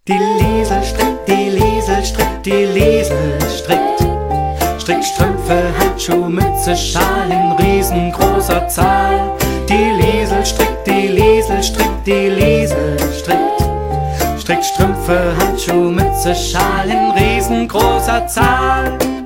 Die Liesel strickt, die Liesel strickt, die Liesel strickt. Strickt Strümpfe, Handschuh, Mütze, Schal in riesengroßer Zahl. Die Liesel strickt, die Liesel strickt, die Liesel strickt. Strickt Strümpfe, Handschuh, Mütze, Schal in riesengroßer Zahl.